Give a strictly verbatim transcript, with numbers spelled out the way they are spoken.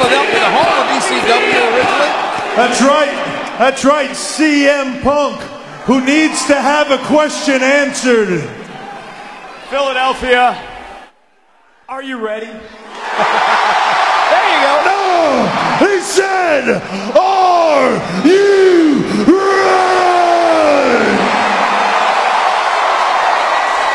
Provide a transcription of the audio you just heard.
Philadelphia, the home of E C W originally. That's right. That's right. C M Punk, who needs to have a question answered. Philadelphia, are you ready? There you go. No! He said, are you